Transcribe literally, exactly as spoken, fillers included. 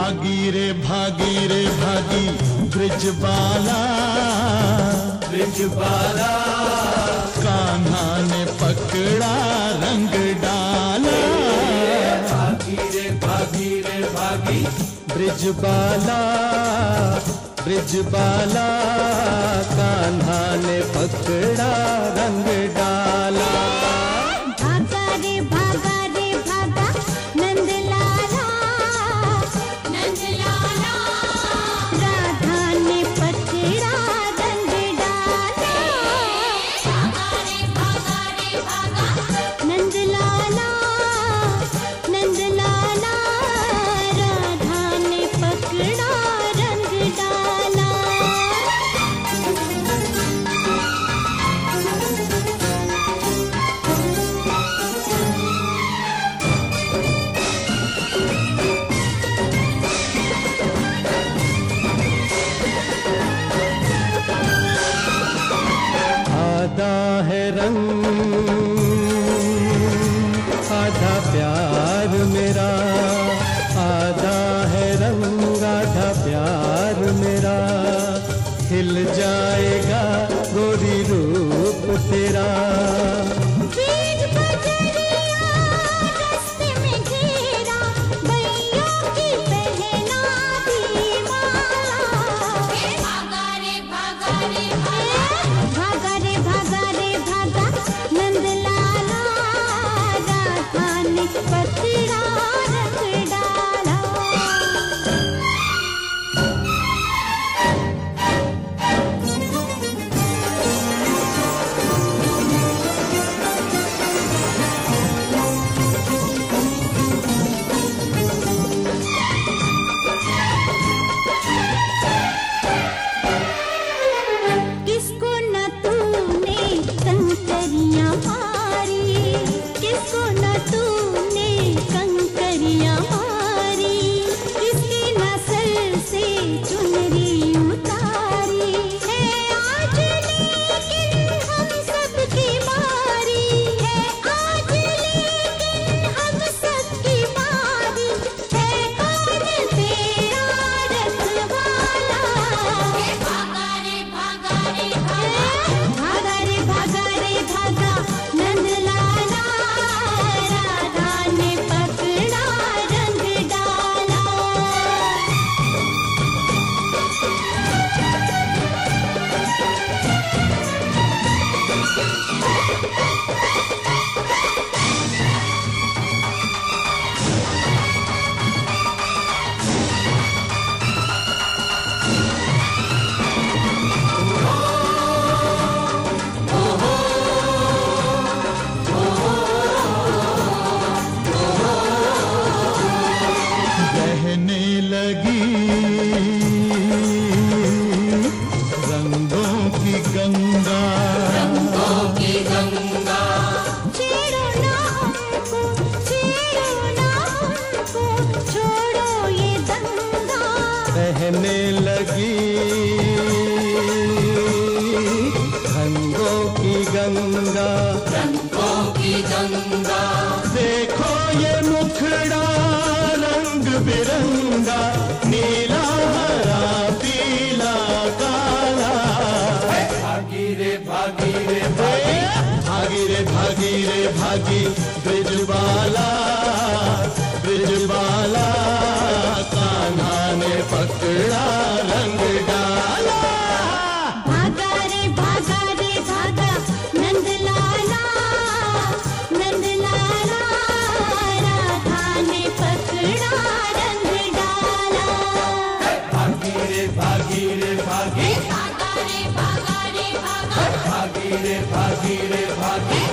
भागी रे भागी रे भागी ब्रिजबाला, ब्रिजबाला कान्हा ने पकड़ा रंग डाला। भागी रे भागी रे भागी ब्रिजबाला, ब्रिजबाला कान्हा ने पकड़ा रंग डाला। भागा रे भागा रे भागा नंदलाला, नंदलाला राधा ने पकड़ा रंग डाला। भागा रे भागा रे भागा नंदलाला, नंदलाला राधा ने पकड़ा रंग डाला। आधा है रंग आधा प्यार मेरा, आधा है रंग आधा प्यार मेरा। खिल जाएगा गोरी रूप तेरा। बीच बजरिया रास्ते में घेरा, बैयों की पहना दी माला। भागा रे भागा रे भागा, भागा रे भागा रे भागा नंदलाला, राधा ने पकड़ा रंग डाला। किसको न तूने कंकरियां मारी, किसको न तूने कंकरियां मारी, किसकी नस्ल से चुनरी उतारी है आज, लेकिन हम सबकी बारी है आज, लेकिन हम सबकी बारी है। कौन तेरा रखवाला? भागा रे भागा रे भागा, भागा रे भागा रे भागा नंदलाला, राधा ने पकड़ा रंग डाला। बहने लगी रंगों की गंगा, रंगों की गंगा। छेड़ो ना हमको, छेड़ो ना हमको, छोड़ो ये दंगा। बहने लगी रंगों की गंगा। रंगों की गंगा। देखो ये मुखड़ा रंग बिरंगा, नीला हरा पीला काला। भागी रे भागी रे भागी भागी रे भागी रे भागी ब्रिजबाला, ब्रिजबाला कान्हा ने पकड़ा रंग डाला। भागा रे भागा रे भागा नंदलाला, नंदलाला राधा ने पकड़ा रंग डाला। भागी रे भागी रे भागी भागा रे भागा रे भागा, भागी रे भागी रे भागी